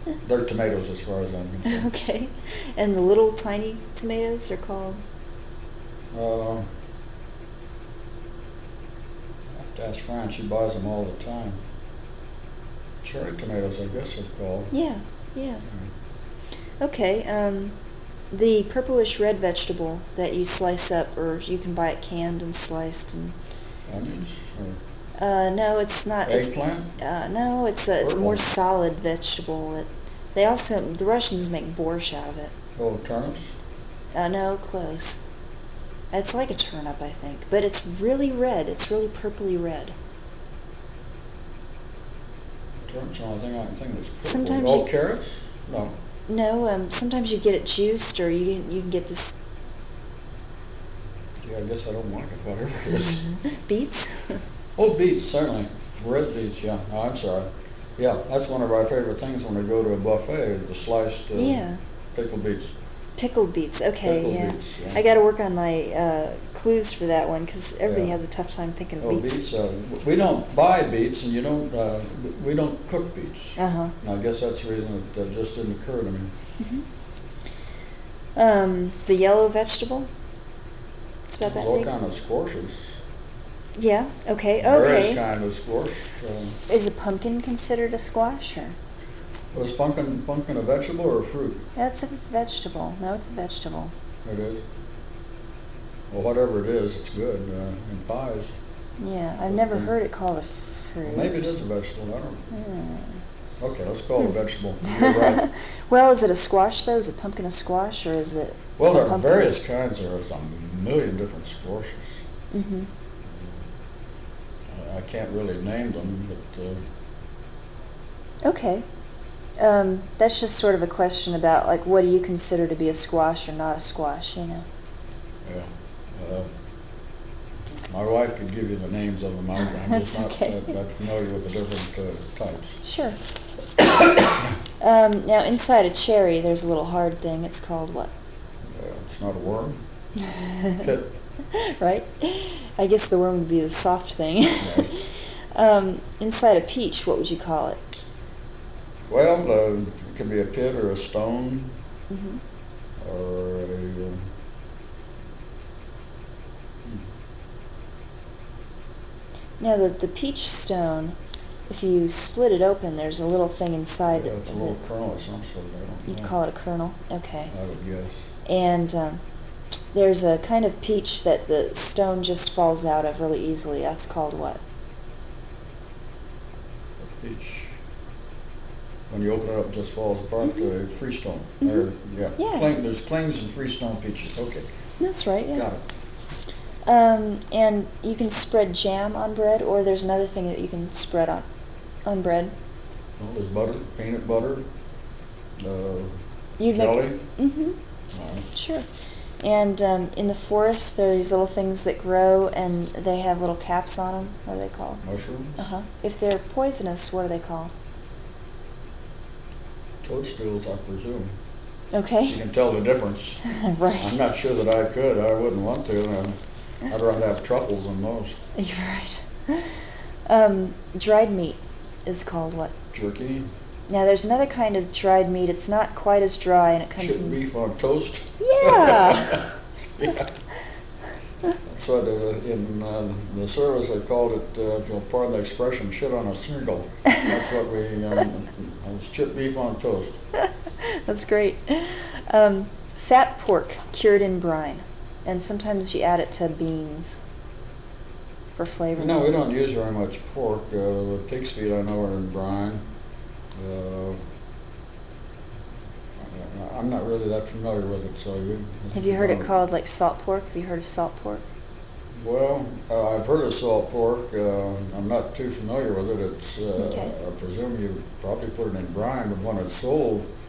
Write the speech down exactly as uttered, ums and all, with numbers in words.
They're tomatoes as far as I'm concerned. Okay. And the little tiny tomatoes are called? Uh, I have to ask Fran, she buys them all the time. Cherry tomatoes, I guess they're called. Yeah, yeah. Mm. Okay, um, the purplish red vegetable that you slice up, or you can buy it canned and sliced. And Onions or uh, no, it's not. eggplant? It's, uh, no, it's a, it's a more solid vegetable. It, they also, the Russians make borscht out of it. Oh, turnips? Uh, no, close. It's like a turnip, I think, but it's really red. It's really purpley red. Turnips, the only thing I can think of is purple. Sometimes Oh, you- carrots? No. No, um, sometimes you get it juiced, or you can, you can get this Yeah, I guess I don't like it, whatever it is. beets. Oh, beets, certainly. Red beets, yeah. No, I'm sorry. Yeah, that's one of our favorite things when we go to a buffet, the sliced uh, Yeah, pickled beets. pickled beets. Okay, Pickled yeah. beets, yeah. I got to work on my uh, clues for that one because everybody Yeah. has a tough time thinking of Oh, beets. beets. Uh, we don't buy beets, and you don't. Uh, we don't cook beets. Uh huh. And I guess that's the reason it uh, just didn't occur to me. Mm-hmm. Um, the yellow vegetable. It's about There's that all big. kind of squashes. Yeah. Okay. Various Okay. kind of squash. Uh, Is a pumpkin considered a squash, or? was pumpkin pumpkin a vegetable or a fruit? That's a vegetable. No, it's a vegetable. It is. Well, whatever it is, it's good uh, in pies. Yeah, I've never Okay. heard it called a fruit. Well, maybe it is a vegetable. I don't know. Hmm. Okay, let's call it a vegetable. You're right. Well, is it a squash though? Is a pumpkin a squash, or is it? Well, a there are pumpkin? various kinds. There's a million different squashes. Mm-hmm. I can't really name them, but uh, Okay. Um, that's just sort of a question about like what do you consider to be a squash or not a squash, you know? yeah. Uh, my wife could give you the names of them. I'm, I'm That's just not okay. that, that familiar with the different uh, types. Sure. um, now, inside a cherry, there's a little hard thing. It's called what? Uh, it's not a worm. Pit. Right? I guess the worm would be the soft thing. Yes. um, inside a peach, what would you call it? Well, uh, it could be a pit or a stone Mm-hmm. or a. Uh, Now, the, the peach stone, if you split it open, there's a little thing inside yeah, that, it's a little that kernel or some sort. I don't you'd know. call it a kernel. Okay. I would guess. And um, there's a kind of peach that the stone just falls out of really easily. That's called what? A peach. When you open it up, it just falls apart. Mhm. Uh, freestone. Mhm. Or, yeah. Yeah. Cling, there's clings and freestone peaches. Okay. That's right, yeah. Got it. Um, and you can spread jam on bread, or there's another thing that you can spread on on bread. Well, there's butter, peanut butter, uh, You'd jelly. Make, mm-hmm. All right. Sure. And um, in the forest, there are these little things that grow, and they have little caps on them. What are they called? Mushrooms. Uh huh. If they're poisonous, what are they called? Toadstools, I presume. You Okay. can tell the difference. Right. I'm not sure that I could. I wouldn't want to. Uh, I'd rather have truffles than those. You're right. Um, dried meat is called what? Jerky, Now, there's another kind of dried meat. It's not quite as dry, and it comes shit in. beef on toast. Yeah. Yeah. That's what uh, in uh, the service they called it, uh, if you'll pardon the expression, shit on a shingle. That's what we, um, it was chip beef on toast. That's great. Um, fat pork cured in brine, and sometimes you add it to beans for flavor. No, we don't use very much pork. Uh, the pig's feet I know are in brine. Uh, I- I'm not really that familiar with it, so you. Have you heard it um, called like salt pork? Have you heard of salt pork? Well, uh, I've heard of salt pork. Uh, I'm not too familiar with it. It's, uh, Okay. I presume you probably put it in brine, but when it's sold,